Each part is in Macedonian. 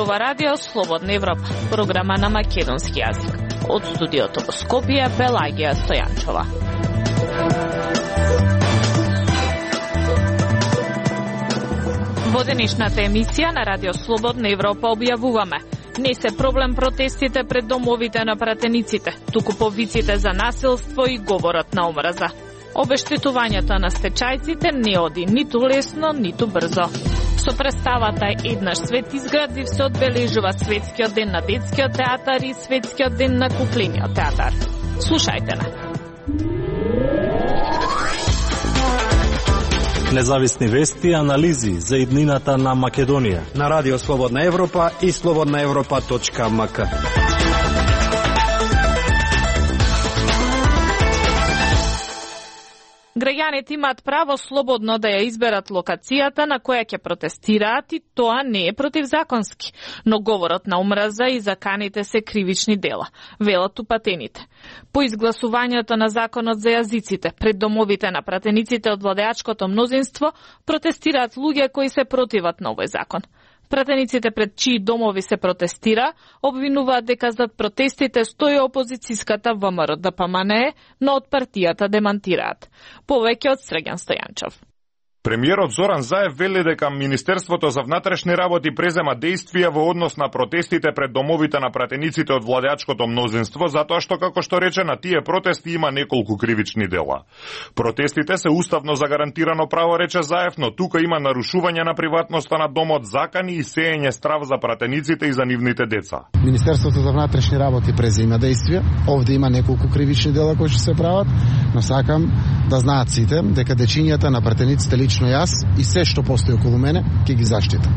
зборува Радио Слободна Европа, програма на македонски јазик. Од студиото во Скопје, Белагија Стојанчова. Во денешната емисија на Радио Слободна Европа објавуваме: не се проблем протестите пред домовите на пратениците, туку повиците за насилство и говорот на омраза. Обештетувањето на стечајците не оди ниту лесно, ниту брзо. Со представата Еднаш свет изградив се одбележува Светскиот ден на детскиот театар и Светскиот ден на куклениот театар. Слушајте на. Независни вести и анализи за иднината на Македонија на Радио Слободна Европа и slobodnaevropa.mk. Граѓаните имаат право слободно да ја изберат локацијата на која ќе протестираат и тоа не е противзаконски, но говорот на омраза и заканите се кривични дела, велат упатените. По изгласувањето на законот за јазиците пред домовите на пратениците од владеачкото мнозинство протестираат луѓе кои се противат на овој закон. Пратениците пред чии домови се протестира обвинуваат дека зад протестите стои опозицијската ВМРО-ДПМНЕ, но од партијата демантираат. Повеќе од Срđan Стојанчов. Премиерот Зоран Заев вели дека Министерството за внатрешни работи презема действија во однос на протестите пред домовите на пратениците од владеачкото мнозинство, затоа што, како што рече, на тие протести има неколку кривични дела. Протестите се уставно загарантирано право, рече Заев, но тука има нарушување на приватноста на домот, закани и сеење страв за пратениците и за нивните деца. Министерството за внатрешни работи презема действија. Овде има неколку кривични дела кои ќе се прават, но сакам да знаат сите дека дечињата на пратениците лично јас и се што постои околу мене ќе ги заштитам.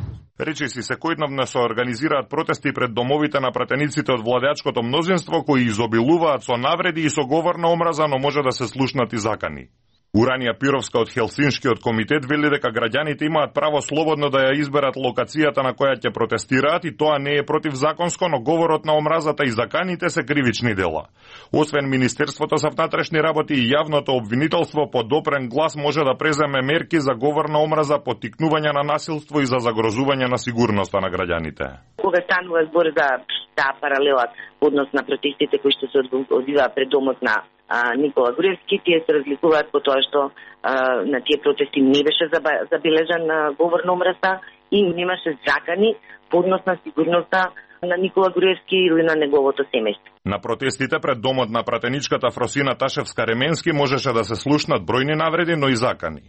Речиси секојдневно се организираат протести пред домовите на пратениците од владеачкото мнозинство кои изобилуваат со навреди и со говор на омраза, но може да се слушнат и закани. Уранија Пировска од Хелсиншкиот комитет вели дека граѓаните имаат право слободно да ја изберат локацијата на која ќе протестираат и тоа не е противзаконско, но говорот на омразата и заканите се кривични дела. Освен Министерството за внатрешни работи и јавното обвинителство, по допрен глас може да преземе мерки за говор на омраза, поттикнување на насилство и за загрозување на сигурноста на граѓаните. Кога станува збор за таа паралела однос на протестите кои што се одвиваат пред домот на Никола Груевски, тие се разликуваат по тоа што на тие протести не беше забележан говор на омраза и немаше закани по однос на сигурноста на Никола Груевски или на неговото семејство. На протестите пред домот на пратеничката Фросина Ташевска-Ременски можеше да се слушнат бројни навреди, но и закани.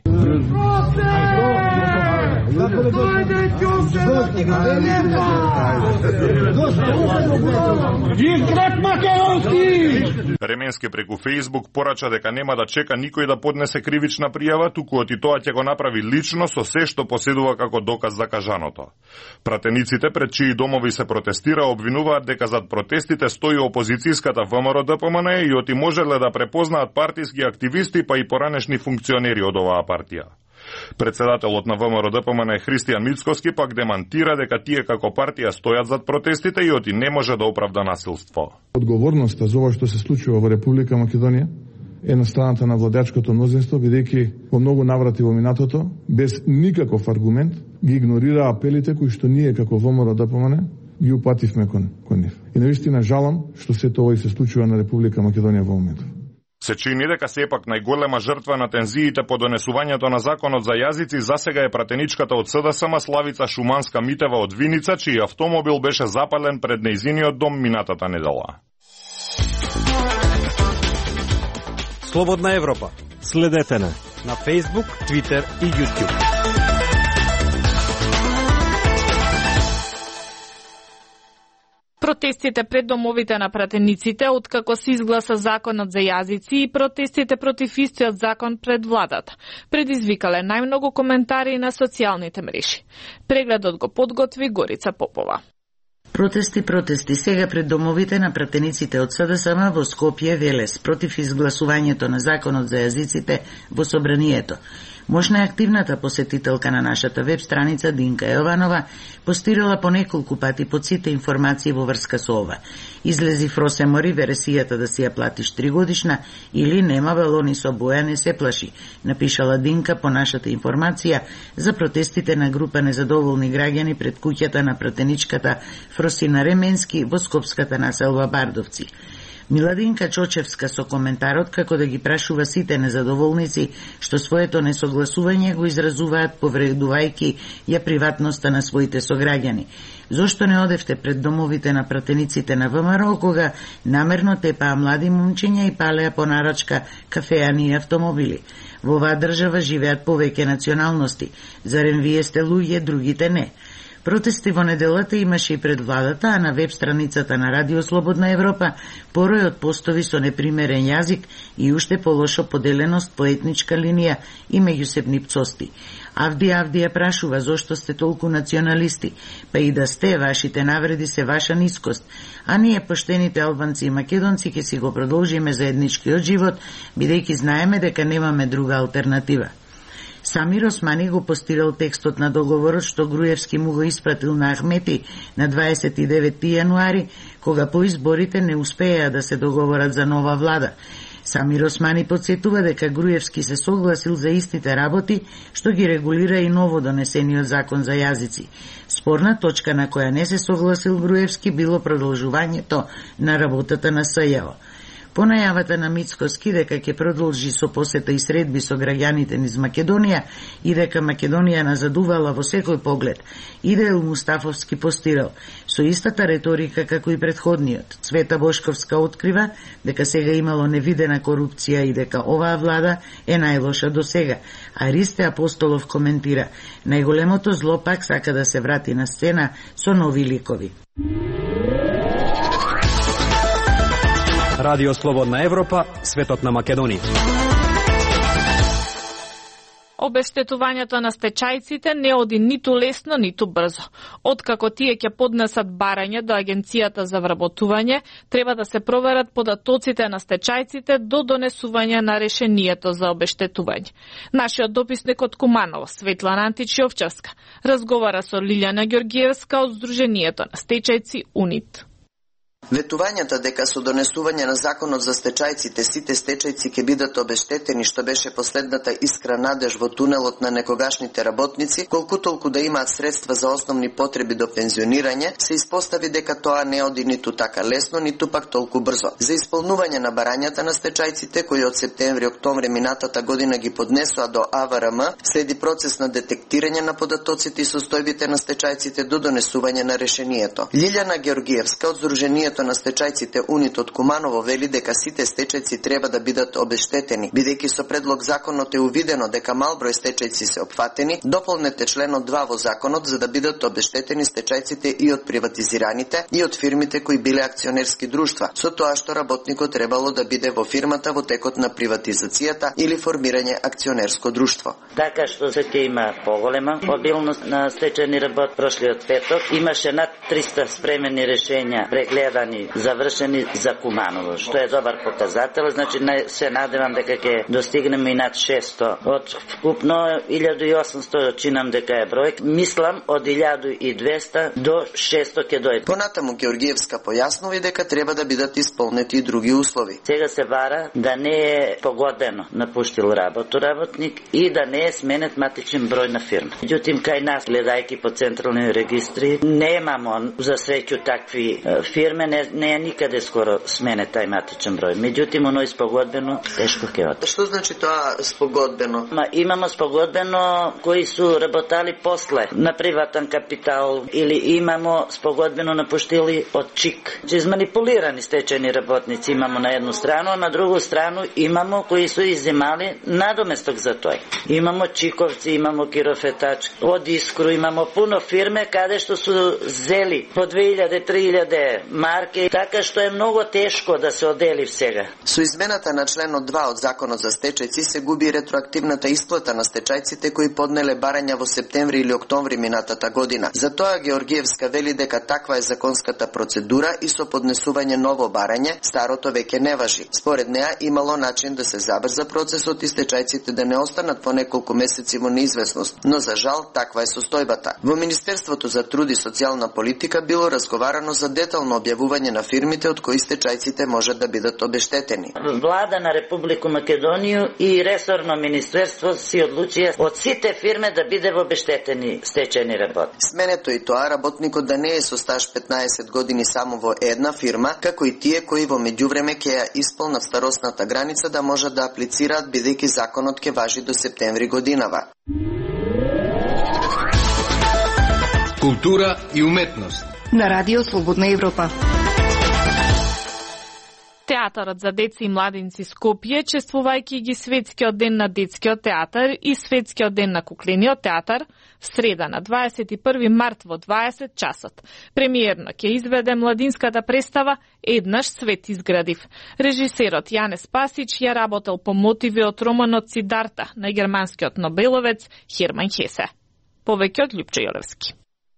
Ременски преку Фејсбук порача дека нема да чека никој да поднесе кривична пријава, туку оти тоа ќе го направи лично со се што поседува како доказ за кажаното. Пратениците пред чии домови се протестира обвинуваат дека зад протестите стои опозицијската ВМРО-ДПМНЕ и оти можеле да препознаат партиски активисти па и поранешни функционери од оваа партија. Председателот на ВМРО-ДПМНЕ Христијан Мицкоски пак демантира дека тие како партија стојат зад протестите и оти не може да оправда насилство. Одговорноста за ова што се случува во Република Македонија е на страната на владеачкото мнозинство, бидејќи во многу наврати во минатото, без никаков аргумент, ги игнорира апелите кои што ние како ВМРО-ДПМНЕ ги упативме кон нив. И навистина жалам што се тоа и се случува на Република Македонија во моментов. Се чини дека сепак најголема жртва на тензиите по донесувањето на законот за јазици засега е пратеничката од СДСМ Славица Шуманска-Митева од Виница, чиј автомобил беше запален пред нејзиниот дом минатата недела. Слободна Европа. Следете на Facebook, Twitter и YouTube. Протестите пред домовите на пратениците, откако се изгласа законот за јазици и протестите против истиот закон пред владата, предизвикале најмногу коментари на социјалните мрежи. Прегледот го подготви Горица Попова. Протести сега пред домовите на пратениците од СДСМ во Скопје Велес против изгласувањето на законот за јазиците во собранието. Можна е активната посетителка на нашата веб страница Динка Јованова постирала по неколку пати под сите информации во врска со ова. Излези Фросемори вересијата да си ја платиш 3 годишна или нема балони со боја, не се плаши, напишала Динка по нашата информација за протестите на група незадоволни граѓани пред куќата на пратеничката Фросина Ременски во скопската населба Бардовци. Миладинка Чочевска со коментарот како да ги прашува сите незадоволници што своето несогласување го изразуваат повредувајќи ја приватноста на своите сограѓани. Зошто не одевте пред домовите на пратениците на ВМРО кога намерно тепаа млади момчиња и палеа по нарачка кафеани и автомобили? Во оваа држава живеат повеќе националности. Зарем вие сте луѓе, другите не? Протести во неделата имаше и пред владата, а на веб страницата на Радио Слободна Европа порој од постови со непримерен јазик и уште полошо поделеност по етничка линија и меѓусебни пцости. Авдија прашува зошто сте толку националисти, па и да сте, вашите навреди се ваша нискост, а ние поштените албанци и македонци ќе си го продолжиме заедничкиот живот, бидејќи знаеме дека немаме друга алтернатива. Самир Османи го постирал текстот на договорот што Груевски му го испратил на Ахмети на 29 јануари, кога по изборите не успеа да се договорат за нова влада. Самир Османи подсетува дека Груевски се согласил за истите работи што ги регулира и ново донесениот закон за јазици. Спорна точка на која не се согласил Груевски било продолжувањето на работата на СЈО. По најавата на Мицкоски дека ќе продолжи со посета и средби со граѓаните низ Македонија и дека Македонија назадувала во секој поглед, Идеил Мустафовски постирал со истата реторика како и предходниот. Цвета Бошковска открива дека сега имало невидена корупција и дека оваа влада е најлоша до сега. А Ристе Апостолов коментира: најголемото зло пак сака да се врати на сцена со нови ликови. Радио Слободна Европа, светот на Македонија. Обештетувањето на стечајците не оди ниту лесно, ниту брзо. Откако тие ќе поднесат барање до Агенцијата за вработување, треба да се проверат податоците на стечајците до донесување на решението за обештетување. Нашиот дописник од Куманово, Светлана Античи-Овчарска, разговара со Лилјана Ѓоргиевска од Сдруженијето на стечајци УНИТ. Ветувањата дека со донесување на законот за стечајците сите стечајци ќе бидат обештетени, што беше последната искра надеж во тунелот на некогашните работници, колку толку да имаат средства за основни потреби до пензионирање, се испостави дека тоа не оди ниту така лесно, ниту пак толку брзо. За исполнување на барањата на стечајците, кои од септември-октомври минатата година ги поднесоа до АВРМ, следи процес на детектирање на податоците и состојбите на стечајците до донесување на решението. Лилјана Ѓоргиевска од Сдруженијето на стечајците УНИТ од Куманово вели дека сите стечајци треба да бидат обештетени, бидејќи со предлог законот е увидено дека мал број стечајци се опфатени. Дополнете членот 2 во законот за да бидат обештетени стечајците и од приватизираните и од фирмите кои биле акционерски друштва, со тоа што работникот требало да биде во фирмата во текот на приватизацијата или формирање акционерско друштво. Така што се ќе има поголема обилност на стечајни работ. Прошлиот петок имаше над 300 спремени решења прегледани, завршени за Куманово, што е добар показател, значи се надевам дека ќе достигнеме и над 600. Од вкупно 1800 чинам дека е број, мислам од 1200 до 600 ќе дојде. Понатаму Ѓоргиевска појаснува дека треба да бидат исполнети и други услови. Сега се вара да не е погодено напуштил работник и да не е сменет матичен број на фирма. Меѓутоа кај нас, гледајќи по централни регистри, немамо за среќу такви фирме, не е никаде скоро смене тај матичен број. Меѓутоа, оно спогодбено тешко ќе оди. Што значи тоа спогодбено? Имамо спогодбено кои су работали после на приватен капитал или имамо спогодбено напуштили од ЧИК. Чиз манипулирани стечајни работници имамо на едну страну, а на другу страну имамо кои су иземали надоместок за тој. Имамо ЧИКовци, имамо кирофетач, од Искру имамо пуно фирме каде што су зели по 2000-3000 марки парке, така што е многу тешко да се одели сега. Со измената на членот 2 од Законот за стечајци се губи ретроактивната исплата на стечајците кои поднеле барања во септември или октомври минатата година. Затоа Георгиевска вели дека таква е законската процедура и со поднесување ново барање, старото веќе не важи. Според неа имало начин да се забрза процесот и стечајците да не останат по неколку месеци во неизвестност, но за жал таква е состојбата. Во Министерството за труд и социјална политика било разговарано за детално објавување на фирмите од кои стечајците можат да бидат обештетени. Влада на Република Македонија и ресорно министерство си одлучија од сите фирме да биде во обештетени стечајни работници. Сменето и тоа работникот да не е со стаж 15 години само во една фирма, како и тие кои во меѓувреме ќе ја исполнат старосната граница да можат да аплицираат бидејќи законот ќе важи до септември годинава. Култура и уметност на Радио Слободна Европа. Театарот за деца и младинци Скопје, чествувајќи ги Светскиот ден на детскиот театар и Светскиот ден на куклениот театар, в среда на 21 март во 20 часот. Премиерно ќе изведе младинската представа Еднаш свет изградив. Режисерот Јане Спасич ја работел по мотиви од романот Сидарта на германскиот нобеловец Херман Хесе. Повеќе од Љупчо Јолевски.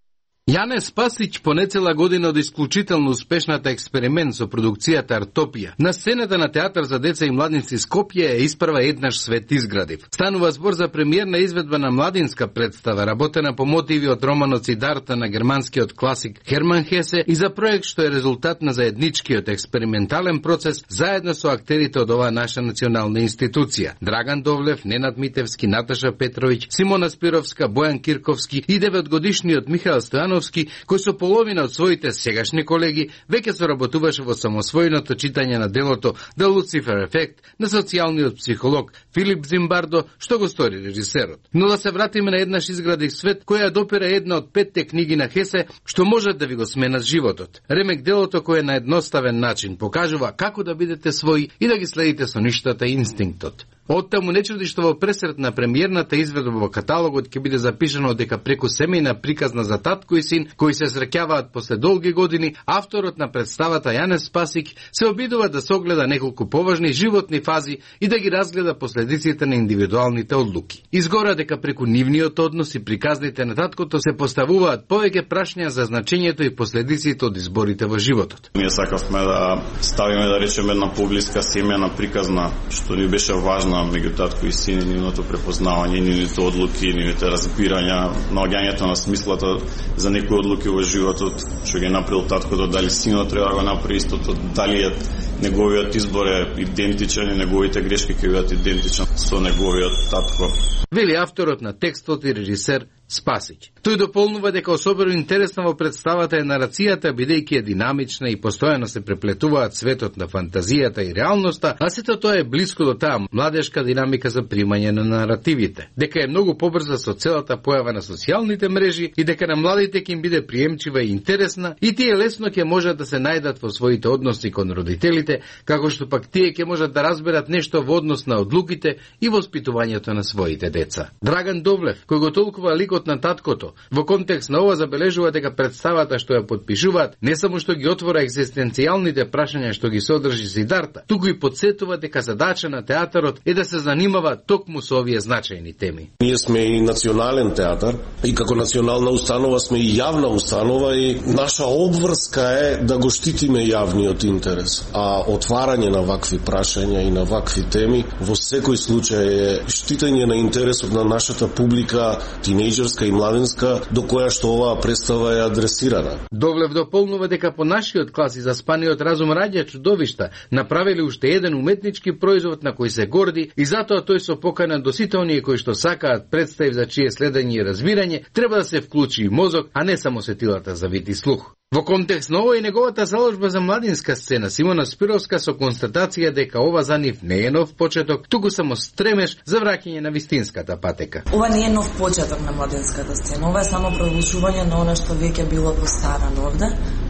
Јане Спасич по нецела година од исклучително успешната експеримент со продукцијата Артопија. На сцената на театар за деца и младинци Скопје е испрва Еднаш свет изградив. Станува збор за премиерна изведба на младинска представа, работена по мотиви од романот Сидарта на германскиот класик Херман Хесе и за проект што е резултат на заедничкиот експериментален процес заедно со актерите од оваа наша национална институција. Драган Довлев, Ненад Митевски, Наташа Петровиќ, Симона Спировска, Бојан Кирковски и 9-годишниот Михаел Стојановски, кој со половина од своите сегашни колеги веќе соработуваше во самосвојното читање на делото The Lucifer Effect на социјалниот психолог Филип Зимбардо, што го стори режисерот. Но да се вратиме на Еднаш изградив свет, која допира една од 5 книги на Хесе, што можат да ви го сменат животот. Ремек делото кој на едноставен начин покажува како да бидете своји и да ги следите со ништата и инстинктот. Оттаму не чуди што во пресрет на премиерната изведба во каталогот ќе биде запишано дека преку семејна приказна за татко и син кои се среќаваат после долги години, авторот на представата Јане Спасик се обидува да согледа неколку поважни животни фази и да ги разгледа последиците на индивидуалните одлуки. Изгора дека преку нивниот однос и приказните на таткото се поставуваат повеќе прашања за значењето и последиците од изборите во животот. Ние сакавме да ставиме, да речеме, една поблиска семејна приказна, што ни беше важна меѓу татко и син, нивното препознавање, нивните одлуки, нивните разбирања, наоѓањето на смислата за некои одлуки во животот, што ги направил таткото, дали синот треба да го направи истото, дали неговиот избор е идентичен и неговите грешки ќе бидат идентични со неговиот татко. Вели авторот на текстот и режисер Спасич. Тој дополнува дека особено интересна во представата е нарацијата, бидејќи е динамична и постојано се преплетуваат светот на фантазијата и реалноста, а сето тоа е блиско до таа младешка динамика за примање на наративите. Дека е многу побрза со целата појава на социјалните мрежи и дека на младите ќе им биде приемчива и интересна и тие лесно ќе можат да се најдат во своите односи кон родителите, како што пак тие ќе можат да разберат нешто во однос на одлуките и воспитувањето на своите деца. Драган Довлев, кој го толкува ликот на таткото, во контекст на ова забележува дека представата што ја подпишуваат не само што ги отвора екзистенцијалните прашања што ги содржи Сидарта, туку и подсетува дека задача на театарот е да се занимава токму со овие значајни теми. Ние сме и национален театар и како национална установа сме и јавна установа и наша обврска е да го штитиме јавниот интерес. А отварање на вакви прашања и на вакви теми во секој случај е штитење на интересот на нашата публика, тинејџерска и младенска, до која што оваа представа е адресирана. Довлев дополнува дека по нашиот клас и заспаниот разум раѓа чудовишта, направили уште еден уметнички производ на кој се горди и затоа тој со покана до сите оние кои што сакаат представи за чие следење и разбирање, треба да се вклучи и мозок, а не само сетилата за вид и слух. Во контекст на ова и неговата заложба за младинска сцена, Симона Спировска со констатација дека ова за нив не е нов почеток, туку само стремеш за враќање на вистинската патека. Ова не е нов почеток на младинската сцена, ова е само продолжување на она што веќе било постарано овде.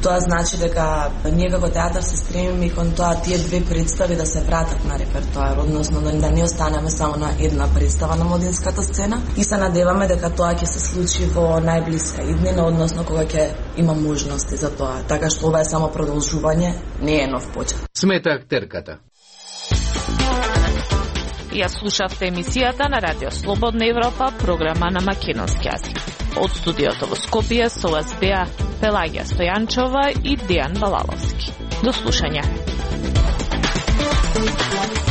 Тоа значи дека ние како театар се стремиме кон тоа тие две представи да се вратат на репертоар, односно да не останеме само на една представа на младинската сцена и се надеваме дека тоа ќе се случи во најблиска иднина, односно кога ќе има можности за тоа. Така што ова е само продолжување, не е нов почет. Смета актерката. Ја слушавте емисијата на Радио Слободна Европа, програма на македонски јазик. Од студиото во Скопје со вас беа Пелагија Стојанчова и Дејан Балаловски. До слушање.